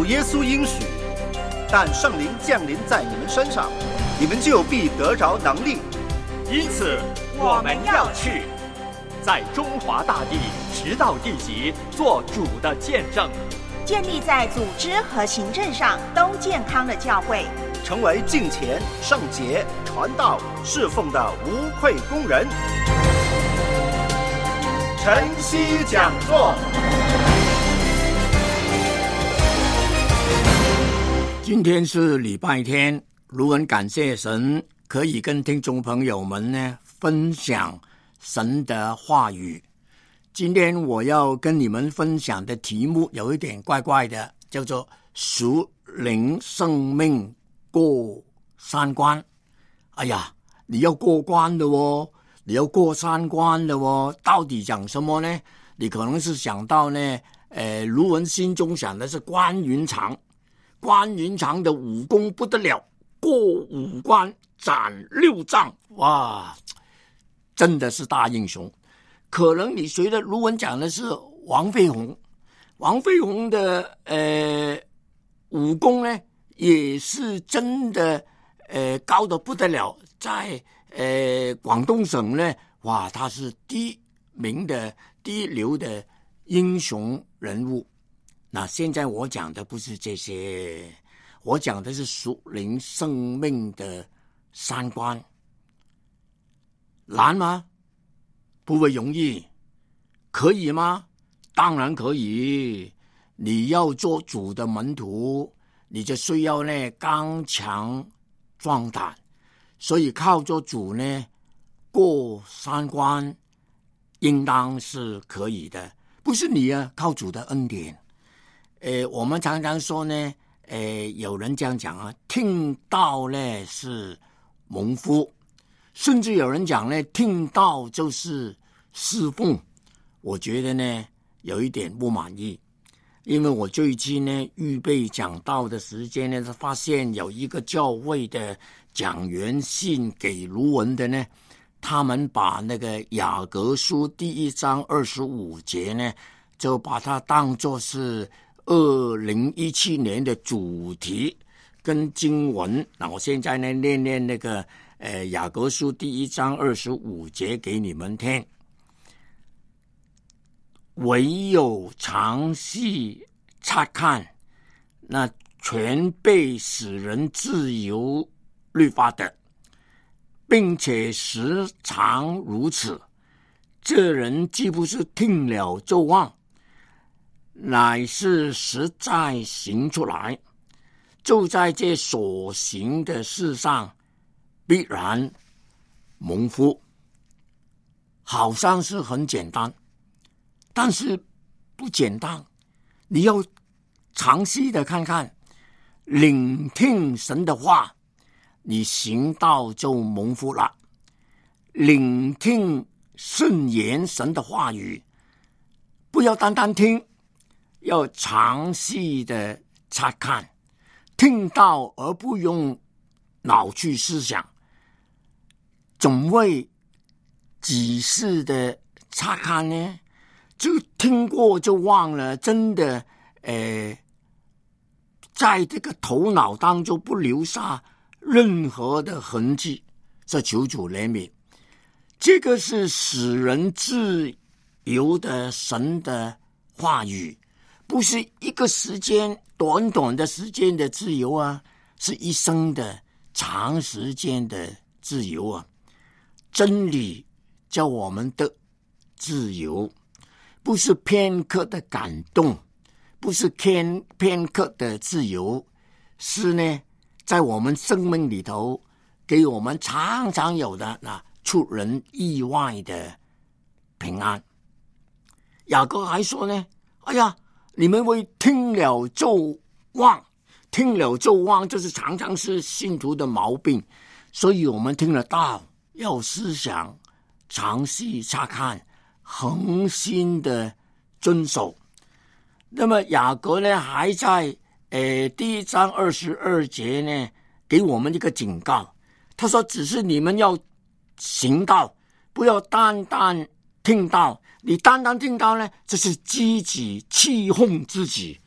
主耶稣应许，但圣灵降临在你们身上，你们就必得着能力。 因此我们要去，在中华大地直到地极做主的见证， 建立在组织和行政上都健康的教会， 成为敬虔、圣洁、传道、侍奉的无愧工人。晨曦讲座。 今天是礼拜天，如很感谢神，可以跟听众朋友们呢分享神的话语。今天我要跟你们分享的题目有一点怪怪的，叫做属灵生命过三关。哎呀，你要过关的哦，你要过三关的哦，到底讲什么呢？你可能是想到呢，卢文心中想的是关云长。关云长的武功不得了，过五关斩六将，哇，真的是大英雄。可能你觉得卢文讲的是王飞鸿，王飞鸿的武功呢也是真的高得不得了，在广东省呢，哇，他是第一名的第一流的英雄人物。那现在我讲的不是这些，我讲的是属灵生命的三关。难吗？不会容易。可以吗？当然可以。你要做主的门徒，你就需要呢刚强壮胆，所以靠着主呢过三关应当是可以的。不是你啊，靠主的恩典。我们常常说呢，有人这样讲啊，听道呢是蒙福，甚至有人讲呢，听道就是侍奉。我觉得呢，有一点不满意，因为我最近呢预备讲道的时间呢，发现有一个教会的讲员信给卢文的呢，他们把那个雅各书第1章25节呢，就把它当作是2017年的主题跟经文。那我现在呢念那个雅各书第1章25节给你们听。唯有详细察看那全被使人自由律法的，并且时常如此，这人既不是听了就忘，乃是实在行出来，就在这所行的事上必然蒙福。好像是很简单，但是不简单。你要详细的看看，聆听神的话，你行道就蒙福了。聆听顺言神的话语，不要单单听，要详细的察看，听到而不用脑去思想，总会几次的察看呢？就听过就忘了，真的在这个头脑当中不留下任何的痕迹。这求主怜悯，这个是使人自由的神的话语，不是一个时间短短的时间的自由啊，是一生的长时间的自由啊。真理叫我们的自由，不是片刻的感动，不是片刻的自由，是呢在我们生命里头给我们常常有的那出人意外的平安。雅各还说呢，哎呀，你们会听了就忘，听了就忘，这是常常是信徒的毛病。所以我们听了道要思想，详细察看，恒心的遵守。那么雅各呢还在第1章22节呢给我们一个警告，他说只是你们要行道，不要单单听到。你单单听到呢，这是自己欺哄自己，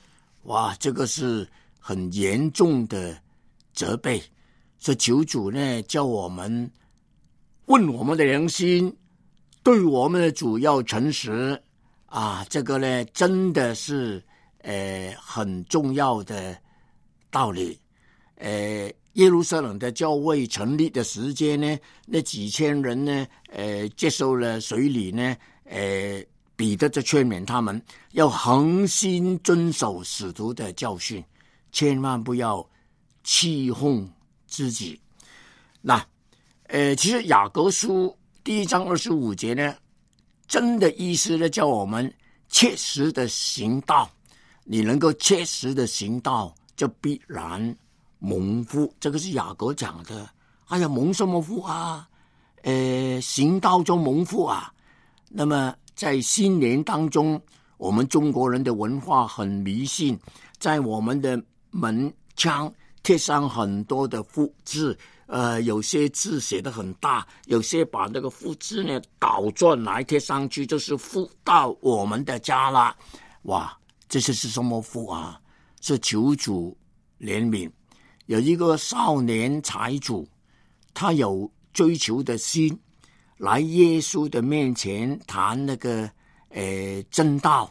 哇，这个是很严重的责备。所以求主呢，叫我们问我们的良心，对我们的主要诚实啊，这个呢真的是很重要的道理。耶路撒冷的教会成立的时间呢，那几千人呢接受了洗礼呢，彼得就劝勉他们要恒心遵守使徒的教训，千万不要欺哄自己。那其实雅各书1章25节呢，真的意思呢，叫我们切实的行道。你能够切实的行道，就必然蒙福。这个是雅各讲的。哎呀，蒙什么福啊？行道就蒙福啊。那么在新年当中，我们中国人的文化很迷信，在我们的门窗贴上很多的福字，有些字写得很大，有些把那个福字呢倒转来贴上去，就是福到我们的家了。哇，这是什么福啊？是求主怜悯。有一个少年财主，他有追求的心，来耶稣的面前谈那个真道，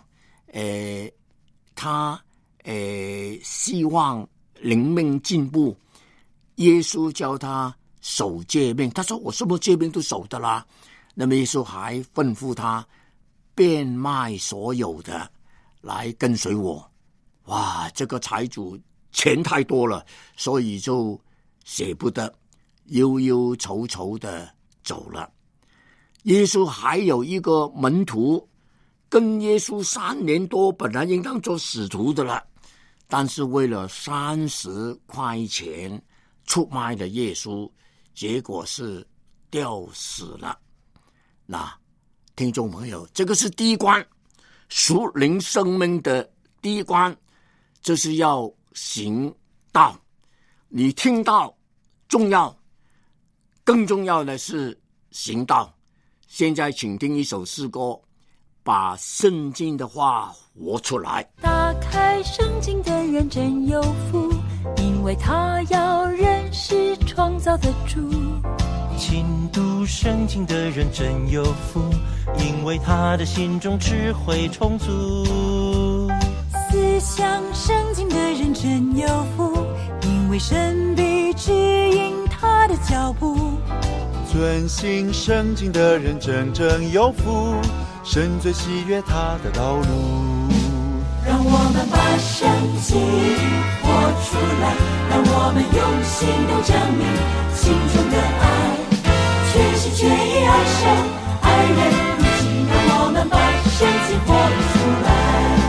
他希望灵命进步。耶稣教他守诫命，他说我什么诫命都守的啦。那么耶稣还吩咐他变卖所有的来跟随我。哇，这个财主钱太多了，所以就舍不得，忧忧愁愁的走了。耶稣还有一个门徒跟耶稣3年多，本来应当做使徒的了，但是为了30块钱出卖了耶稣，结果是吊死了。那听众朋友，这个是第一关，属灵生命的第一关，就是要行道。你听道重要，更重要的是行道。现在请听一首诗歌，把圣经的话活出来。 打开圣经的人真有福，因为他要认识创造的主。 勤读圣经的人真有福，因为他的心中智慧充足。 思想圣经的人真有福，因为神必指引他的脚步。 遵行圣经的人真正有福，神最喜悦他的道路。 让我们把圣经活出来，让我们用行动证明心中的爱，全心全意爱神爱人如己。让我们把圣经活出来。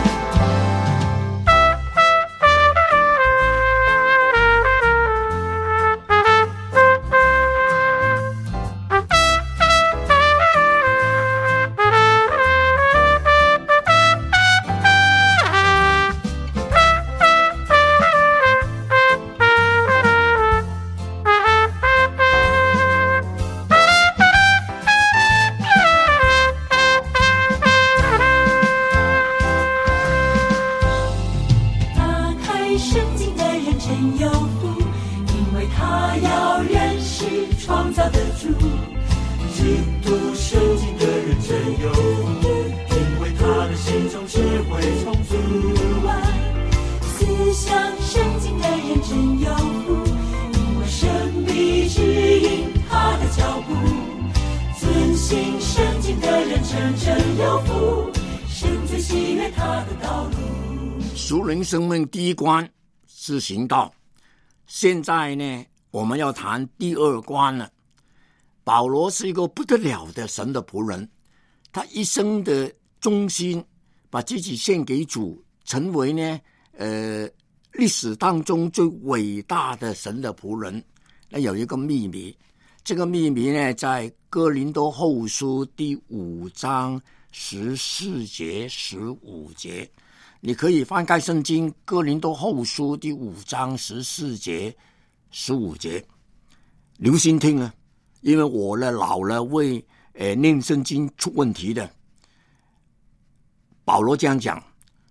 属灵生命第一关是行道。现在呢，我们要谈第二关了。保罗是一个不得了的神的仆人，他一生的忠心，把自己献给主，成为呢历史当中最伟大的神的仆人。那有一个秘密，这个秘密呢，在哥林多后书第5章14节15节，你可以翻开圣经哥林多后书第5章14节15节，留心听啊，因为我呢老了会念圣经出问题的。保罗这样讲，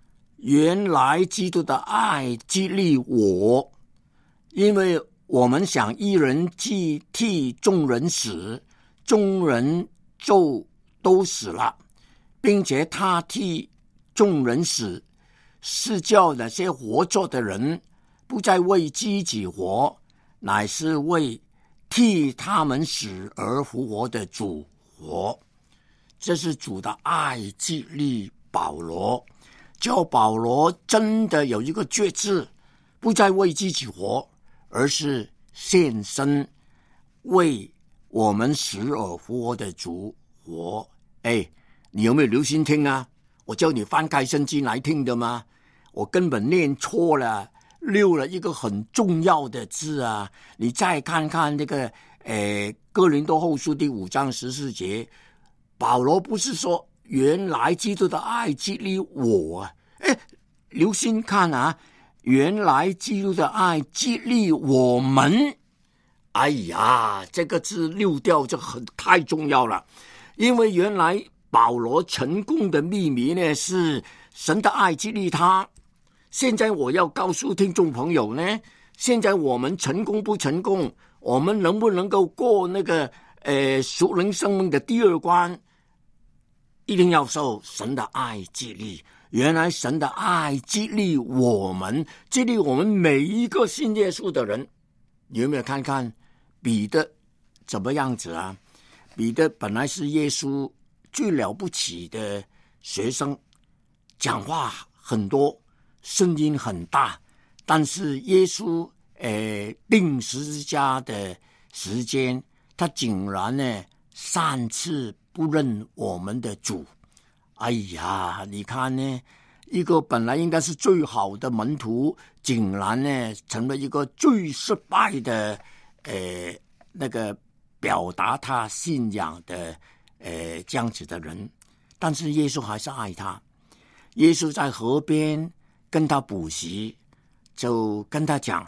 原来基督的爱激励我，因为我们想一人既替众人死，众人就都死了，并且他替众人死，是叫那些活着的人不再为自己活，乃是为替他们死而复活的主活。这是主的爱激励保罗，叫保罗真的有一个决志，不再为自己活，而是献身为我们死而复活的主活。你有没有留心听啊？我叫你翻开圣经来听的吗？我根本念错了，漏了一个很重要的字啊！你再看看这个哥林多后书第5章14节，保罗不是说原来基督的爱激励我啊？留心看啊，原来基督的爱激励我们。哎呀，这个字溜掉就太重要了，因为原来保罗成功的秘密呢，是神的爱激励他。现在我要告诉听众朋友呢，现在我们成功不成功，我们能不能够过那个属灵生命的第2关，一定要受神的爱激励。原来神的爱激励我们，激励我们每一个信耶稣的人。你有没有看看彼得怎么样子啊？彼得本来是耶稣最了不起的学生，讲话很多，声音很大，但是耶稣钉十字架的时间，他竟然呢3次不认我们的主。哎呀，你看呢，一个本来应该是最好的门徒，竟然呢成了一个最失败的那个表达他信仰的这样子的人。但是耶稣还是爱他，耶稣在河边跟他补习，就跟他讲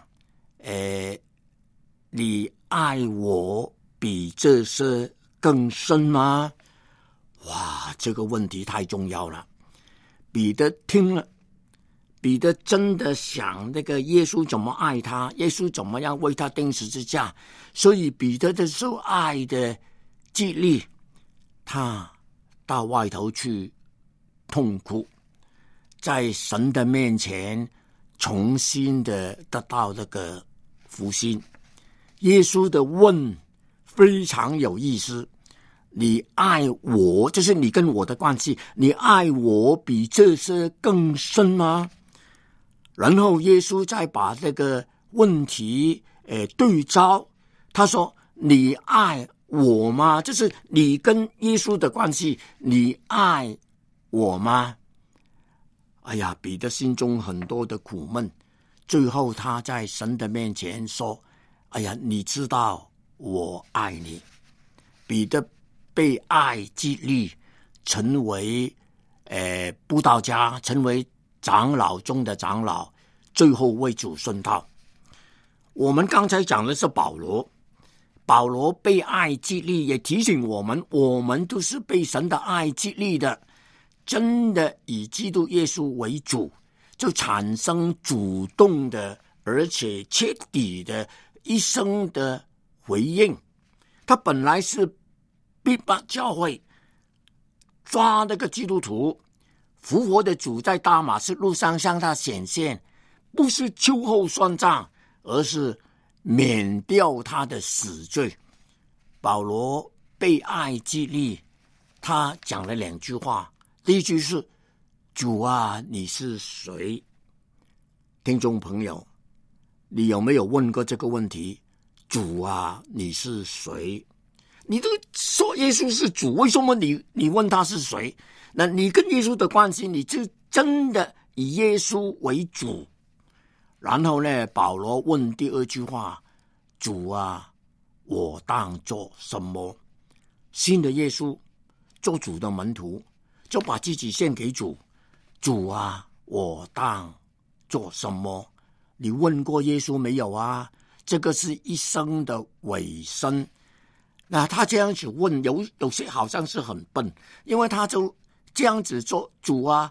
你爱我比这些更深吗？哇，这个问题太重要了。彼得听了，彼得真的想那个耶稣怎么爱他，耶稣怎么样为他钉十字架，所以彼得的受爱的激励，他到外头去痛哭，在神的面前重新的得到这个福音。耶稣的问非常有意思，你爱我，就是你跟我的关系，你爱我比这些更深吗？然后耶稣再把这个问题对照，他说你爱我吗？就是你跟耶稣的关系，你爱我吗？哎呀，彼得心中很多的苦闷，最后他在神的面前说，哎呀，你知道我爱你。彼得被爱激励，成为布道家，成为长老中的长老，最后为主殉道。我们刚才讲的是保罗，保罗被爱激励，也提醒我们，我们都是被神的爱激励的，真的以基督耶稣为主，就产生主动的而且彻底的一生的回应。他本来是逼迫教会，抓那个基督徒，复活的主在大马士路上向他显现，不是秋后算账，而是免掉他的死罪。保罗被爱激励，他讲了2句话，第一句是主啊，你是谁？听众朋友，你有没有问过这个问题？主啊，你是谁？你都说耶稣是主，为什么你问他是谁？那你跟耶稣的关系，你就真的以耶稣为主。然后呢，保罗问第2句话，主啊，我当做什么？新的耶稣做主的门徒，就把自己献给主。主啊，我当做什么？你问过耶稣没有啊？这个是一生的尾声。那他这样子问，有些好像是很笨，因为他就这样子做，主啊，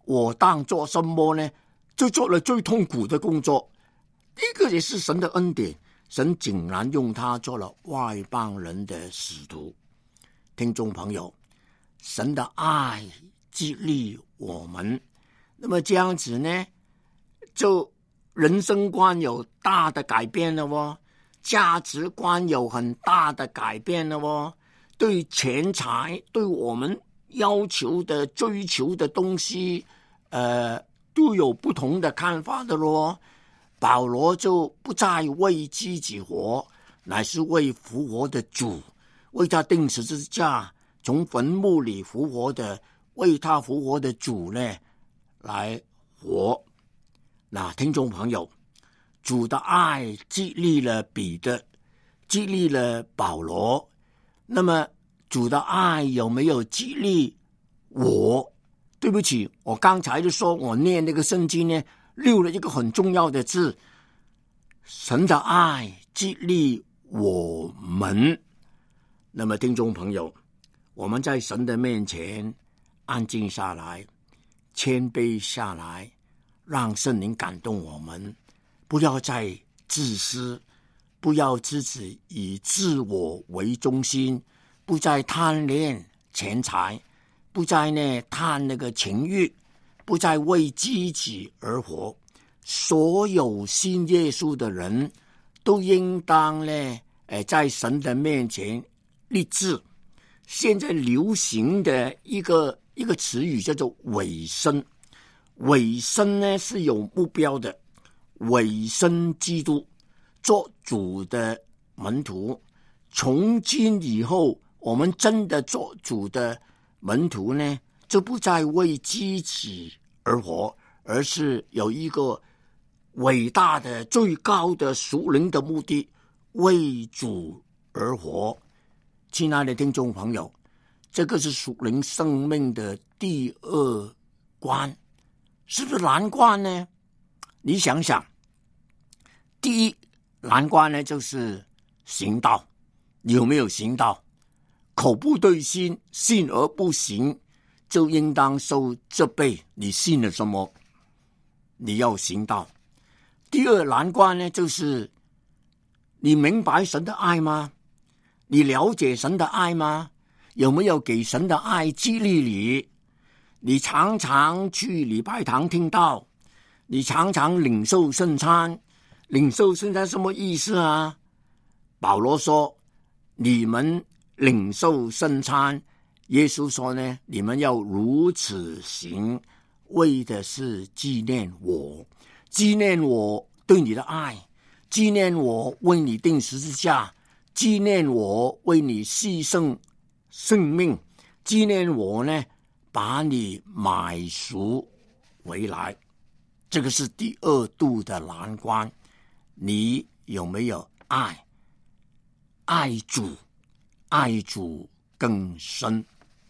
我当做什么呢？就做了最痛苦的工作。这个也是神的恩典，神竟然用他做了外邦人的使徒。听众朋友，神的爱激励我们，那么这样子呢，就人生观有大的改变了哦，价值观有很大的改变了哦，对钱财，对我们要求的追求的东西都有不同的看法的咯。保罗就不再为自己活，乃是为复活的主，为他钉十字架从坟墓里复活的，为他复活的主呢来活。那听众朋友，主的爱激励了彼得，激励了保罗，那么主的爱有没有激励我？对不起，我刚才就说我念那个圣经呢，漏了一个很重要的字，神的爱激励我们。那么听众朋友，我们在神的面前安静下来，谦卑下来，让圣灵感动我们，不要再自私，不要自己以自我为中心，不再贪恋钱财，不再呢贪那个情欲，不再为自己而活。所有信耶稣的人都应当呢在神的面前立志。现在流行的一个词语叫做委身，委身呢是有目标的，委身基督，做主的门徒。从今以后，我们真的做主的门徒呢，就不再为自己而活，而是有一个伟大的最高的属灵的目的，为主而活。亲爱的听众朋友，这个是属灵生命的第二关，是不是难关呢？你想想，第一难关呢就是行道，你有没有行道？口不对心，信而不行，就应当受责备。你信了什么？你要行道。第二难关呢，就是你明白神的爱吗？你了解神的爱吗？有没有给神的爱激励你？你常常去礼拜堂听道，你常常领受圣餐。领受圣餐什么意思啊？保罗说你们领受圣餐，耶稣说呢，你们要如此行，为的是纪念我，纪念我对你的爱，纪念我为你钉十字架，纪念我为你牺牲生命，纪念我呢把你买赎回来。这个是第二度的难关，你有没有爱？爱主，爱主更深。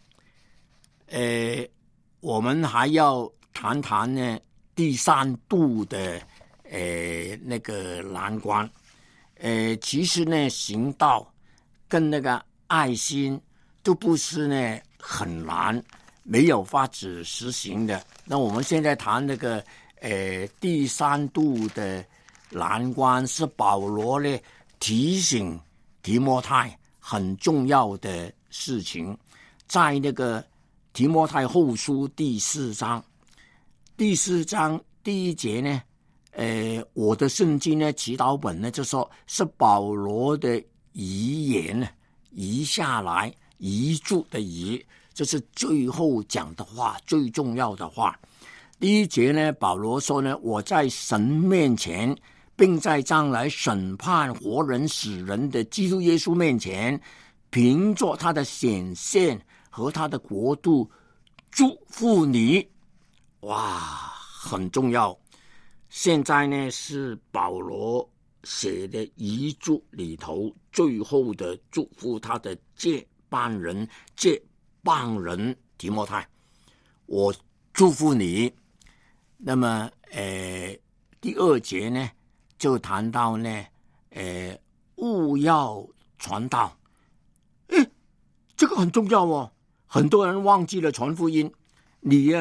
我们还要谈谈呢第三度的那个难关。其实呢行道跟那个爱心都不是呢很难，没有法子实行的。那我们现在谈那个第三度的难关，是保罗呢提醒提摩太很重要的事情。在那个提摩太后书第4章第1节呢，我的圣经呢祈祷本呢就说是保罗的遗言呢，遗下来，遗著的遗，这是最后讲的话，最重要的话。第1节呢，保罗说呢，我在神面前，并在将来审判活人死人的基督耶稣面前，凭着他的显现和他的国度祝福你。哇，很重要。现在呢是保罗写的遗嘱里头最后的祝福他的接班人提摩太，我祝福你。那么第2节呢就谈到呢务要传道。这个很重要哦，很多人忘记了传福音。你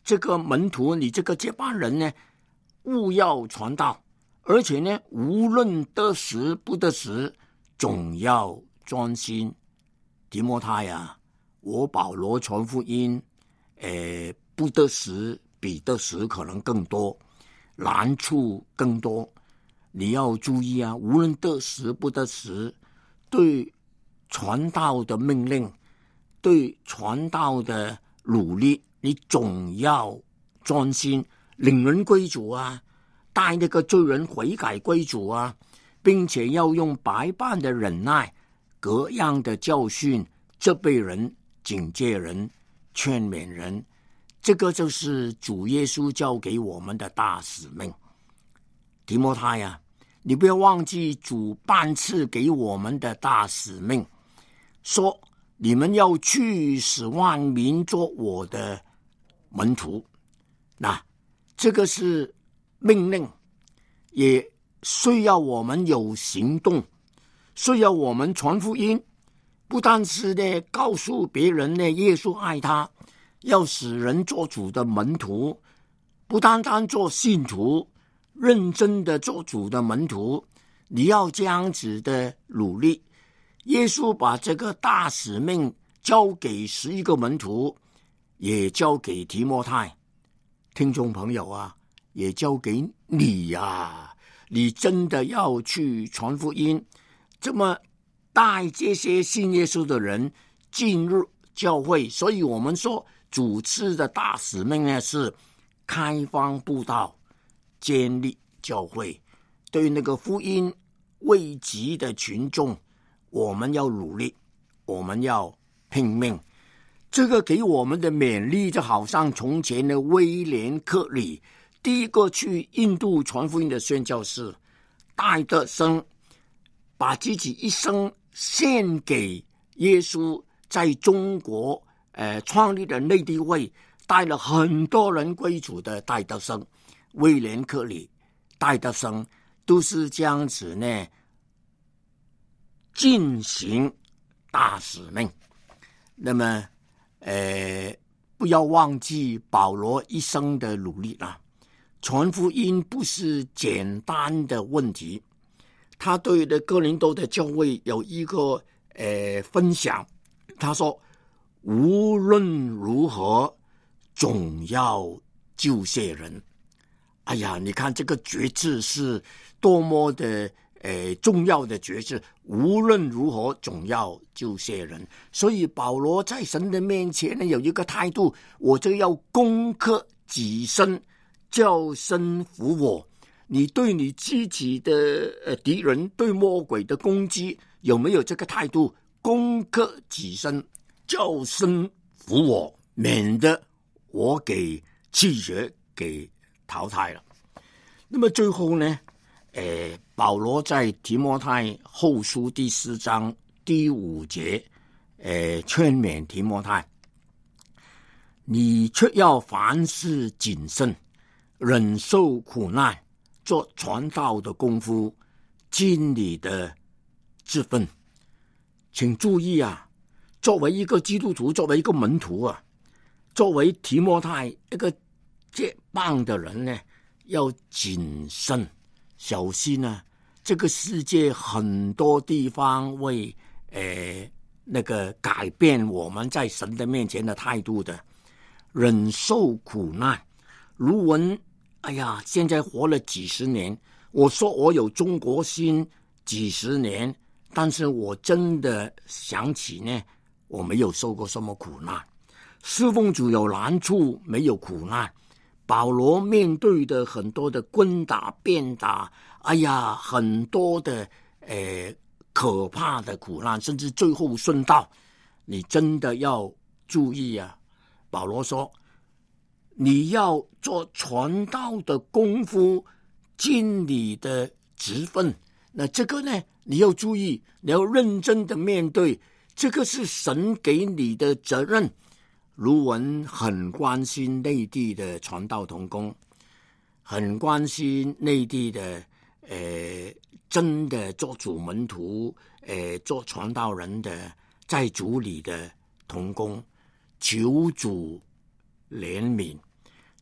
这个门徒，你这个接班人呢，务要传道，而且呢，无论得时不得时，总要专心。提摩太啊，我保罗传福音，不得时比得时可能更多，难处更多。你要注意啊，无论得时不得时，对传道的命令，对传道的努力，你总要专心，领人归主啊，带那个罪人悔改归主啊，并且要用百般的忍耐，各样的教训，责备人，警戒人，劝勉人。这个就是主耶稣交给我们的大使命。提摩太啊，你不要忘记主颁赐给我们的大使命，说你们要去使万民做我的门徒。那这个是命令，也需要我们有行动，需要我们传福音，不但是呢告诉别人呢耶稣爱他，要使人做主的门徒，不单单做信徒，认真的做主的门徒，你要这样子的努力。耶稣把这个大使命交给11个门徒，也交给提摩太。听众朋友啊，也交给你啊，你真的要去传福音，这么带这些信耶稣的人进入教会。所以我们说主持的大使命呢，是开放布道，建立教会。对那个福音未及的群众，我们要努力，我们要拼命。这个给我们的勉励，就好像从前的威廉·克里，第一个去印度传福音的宣教士，戴德生把自己一生献给耶稣，在中国创立了内地会，带了很多人归主的戴德生、威廉·克里、戴德生，都是这样子呢进行大使命。那么不要忘记保罗一生的努力了。传福音不是简单的问题。他对的哥林多的教会有一个分享，他说无论如何总要救些人。哎呀，你看这个决志是多么的重要的决志，无论如何总要救些人。所以保罗在神的面前呢，有一个态度，我就要攻克己身，叫身服我。你对你自己的敌人，对魔鬼的攻击，有没有这个态度？攻克己身，叫身服我，免得我给弃绝，给淘汰了。那么最后呢，保罗在提摩太后书第4章第5节，劝勉提摩太，你却要凡事谨慎，忍受苦难，做传道的功夫，尽你的职分。请注意啊，作为一个基督徒，作为一个门徒啊，作为提摩太一个接棒的人呢，要谨慎小心啊。这个世界很多地方会那个改变我们在神的面前的态度的。忍受苦难，如文哎呀，现在活了几十年，我说我有中国心几十年，但是我真的想起呢，我没有受过什么苦难。侍奉主有难处，没有苦难。保罗面对的很多的棍打鞭打，哎呀，很多的可怕的苦难，甚至最后殉道，你真的要注意啊。保罗说，你要做传道的功夫，尽你的职分。那这个呢，你要注意，你要认真的面对，这个是神给你的责任。卢文很关心内地的传道同工，很关心内地的真的做主门徒做传道人的在主里的同工，求主怜悯。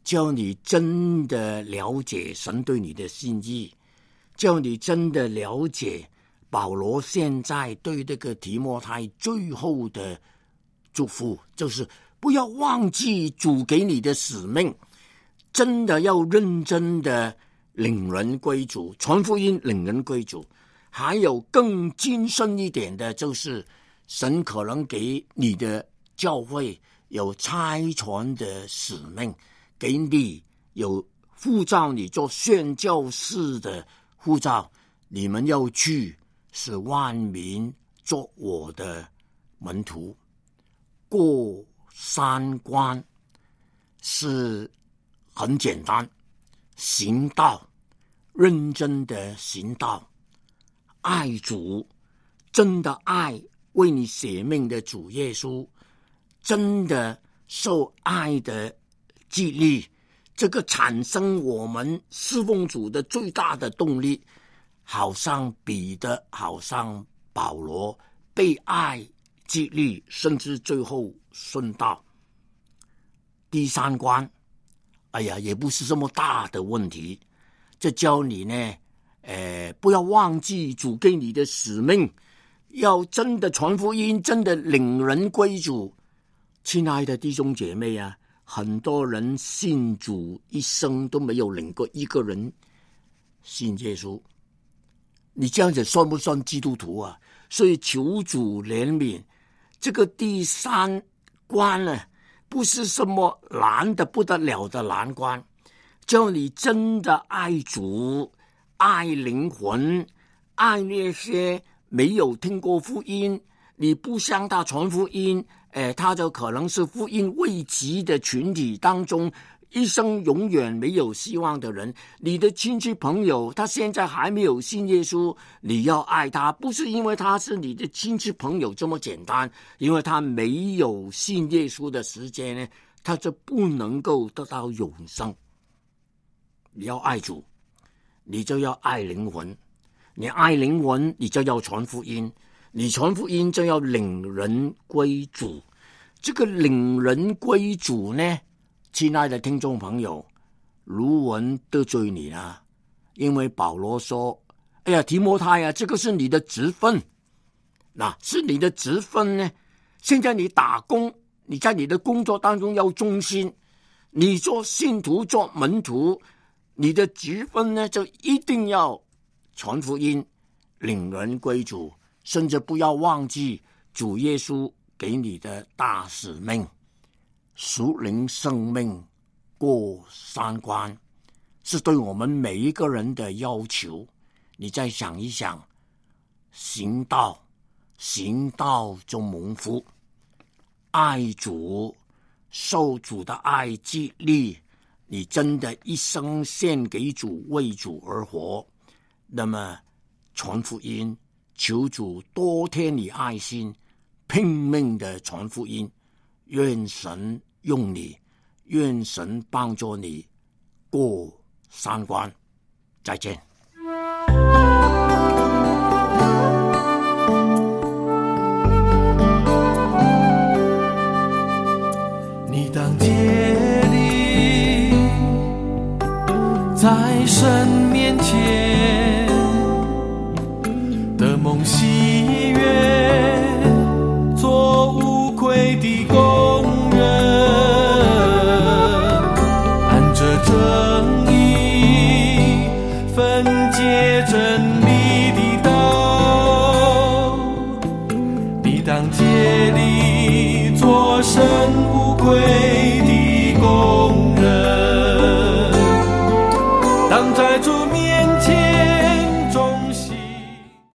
叫你真的了解神对你的心意，叫你真的了解保罗现在对这个提摩太最后的祝福，就是不要忘记主给你的使命，真的要认真的领人归主，传福音领人归主。还有更精深一点的，就是神可能给你的教会有差传的使命，给你有呼召你做宣教士的呼召，你们要去使万民做我的门徒。过三关是很简单，行道，认真的行道，爱主，真的爱为你舍命的主耶稣，真的受爱的激励，这个产生我们侍奉主的最大的动力，好像彼得，好像保罗，被爱激励，甚至最后顺道。第三关，也不是这么大的问题，这教你呢不要忘记主给你的使命，要真的传福音，真的领人归主。亲爱的弟兄姐妹啊，很多人信主一生都没有领过一个人信耶稣，你这样子算不算基督徒啊？所以求主怜悯。这个第三关呢，不是什么难的不得了的难关，叫你真的爱主，爱灵魂，爱那些没有听过福音，你不向他传福音，他就可能是福音未及的群体当中一生永远没有希望的人。你的亲戚朋友他现在还没有信耶稣，你要爱他，不是因为他是你的亲戚朋友这么简单，因为他没有信耶稣的时间呢，他就不能够得到永生。你要爱主，你就要爱灵魂，你爱灵魂，你就要传福音，你传福音就要领人归主。这个领人归主呢，亲爱的听众朋友，如闻得罪你啊，因为保罗说，提摩太啊，这个是你的职分，是你的职分呢。现在你打工，你在你的工作当中要忠心，你做信徒做门徒，你的职分呢就一定要传福音，领人归主，甚至不要忘记主耶稣给你的大使命，属灵生命过三关，是对我们每一个人的要求。你再想一想，行道就蒙福，爱主，受主的爱激励，你真的一生献给主，为主而活。那么传福音，求主多添你爱心，拼命的传福音，愿神用你，愿神帮助你过三关。再见。 你当竭力在神面前的梦喜悦，做无愧的工人，按着正义分解真理的道。你当竭力做神无愧的工